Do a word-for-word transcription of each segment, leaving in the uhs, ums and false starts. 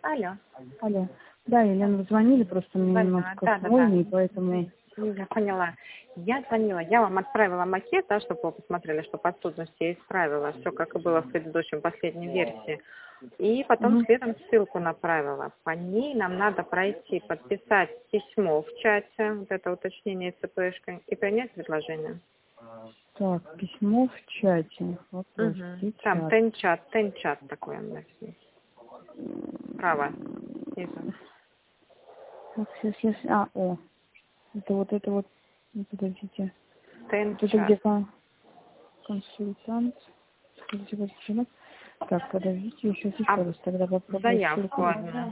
Алло. Алло. Да, Елена, вы звонили, просто мне Звонила. немножко Да, да, больно, и да. поэтому... Я поняла. Я звонила. Я вам отправила макет, да, чтобы вы посмотрели, что по сущности я исправила. Все, как и было в предыдущем, последней версии. И потом Угу. следом ссылку направила. По ней нам надо пройти, подписать письмо в чате, вот это уточнение ЦПшкой, и принять предложение. Так, письмо в чате. Вопрос, Угу. где Там чат? тен-чат, тен-чат такой он написан. Право, снизу. Так, сейчас, сейчас... А, о. Это вот это вот... ну, Подождите. Вот это Тен-чат. где кон- консультант? Подождите, подождите. Так, подождите, еще еще А раз. Тогда попробую заявку ссылку. одну.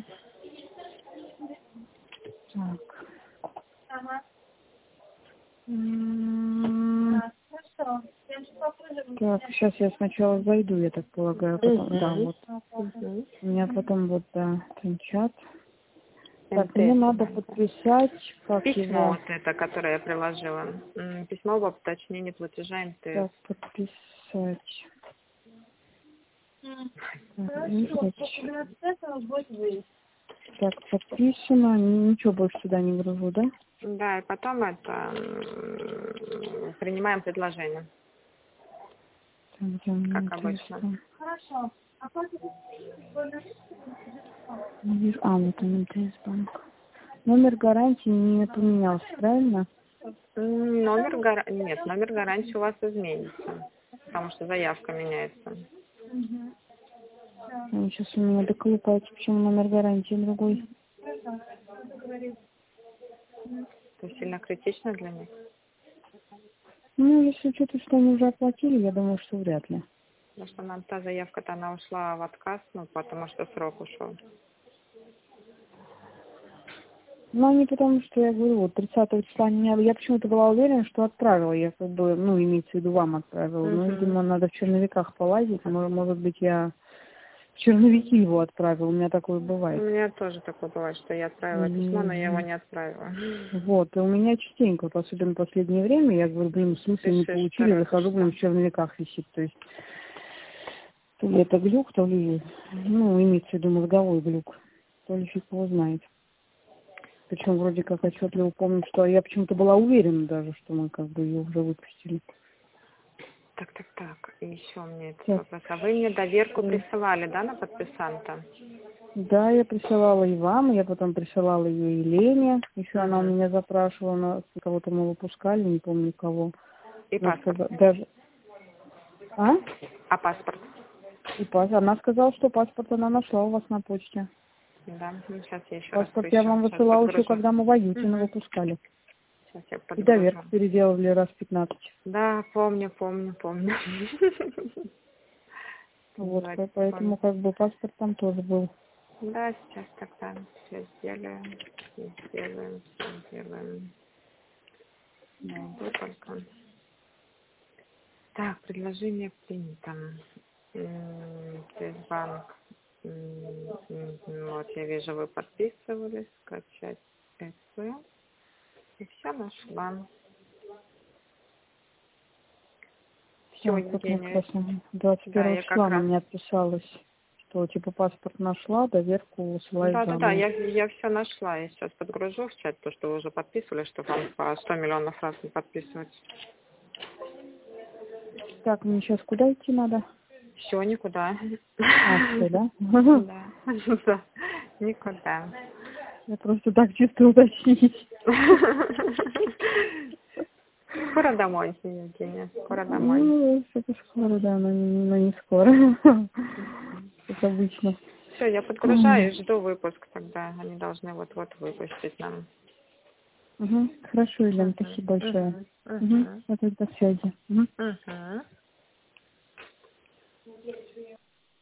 Так. М, Так, сейчас я сначала зайду, я так полагаю, потом, да, Угу. вот. Угу. У меня потом вот, да, чат. Так, мне надо МТ. подписать, как Письмо его, вот это, которое я приложила. М, Письмо об уточнении платежа МТС. так, подписать. Так, выслать. Так, подписано, Ни- ничего больше сюда не гружу, да? Да, и потом это м, принимаем предложение, Так, где у меня как обычно. МТС-то? Не вижу. А, вот он, МТС-банк. Номер гарантии не поменялся, правильно? М, Номер гара... Нет, номер гарантии у вас изменится, потому что заявка меняется. Сейчас у меня доколупается, почему номер гарантии другой. Это сильно критично для них. Ну, если учитывать, что они уже оплатили, я думаю, что вряд ли. Потому что нам та заявка-то она ушла в отказ, ну, потому что срок ушел. Ну, не потому, что я говорю, вот тридцатого числа меня... Я почему-то была уверена, что отправила. Я как бы, ну, имеется в виду, вам отправила. Но, Угу. видимо, надо в черновиках полазить. Может, может быть, я в черновики его отправила. У меня такое У бывает. меня тоже такое бывает, что я отправила письмо, но я его И... не отправила. Вот, и у меня частенько, вот особенно в последнее время, я говорю, блин, в смысле не Пишешь, получили, захожу, торопишься. блин, в черновиках висит. То есть, то ли это глюк, то ли, ну, имеется в виду мозговой глюк. То ли фиг его знает. Причем вроде как отчетливо помню, что я почему-то была уверена даже, что мы как бы ее уже выпустили. Так, так, так. И еще у меня этот Так, вопрос. А вы мне доверку э, присылали, да, на подписанта? да, я присылала и вам, я потом присылала ее и Лене. Еще она у Угу. меня запрашивала, на кого-то мы выпускали, не помню кого. И Она паспорт. сказала, даже... А? А паспорт? И пас... Она сказала, что паспорт она нашла у вас на почте. Да. Ну, сейчас я еще раз Паспорт я поищу. вам Сейчас высылала еще, подгружу. когда мы в Аютино Угу. выпускали. Сейчас я И подгружу. доверку переделали раз пятнадцать. Да, помню, помню, помню. Вот, Поняла, по- поэтому помню. как бы паспорт там тоже был. Да, сейчас тогда все сделаем. Все сделаем, все сделаем. Найду только. Так, предложение принято. М, Сбербанк. М, м, Вот, я вижу, вы подписывались. Скачать ЭС. И все нашла. Все, Так, вот я как Евгения. раз двадцать Да, первого я как числа она раз. мне отписалась, что типа паспорт нашла, доверку высылай Да, да, да, заново. я, я все нашла. Я сейчас подгружу в чат то, что вы уже подписывали, что вам по сто миллионов раз не подписывать. Так, мне сейчас куда идти надо? Все, никуда. А, все, да? Да, да, никуда. Я просто так чисто уточнить. Скоро домой, Евгения, скоро домой. Ну, это скоро, да, но, не- но не скоро. Как обычно. Все, я подгружаю и жду выпуск тогда. Они должны вот-вот выпустить нам. Угу. Хорошо, Елена, Угу, спасибо большое. угу, Угу. угу, Я тогда до связи. Угу. угу.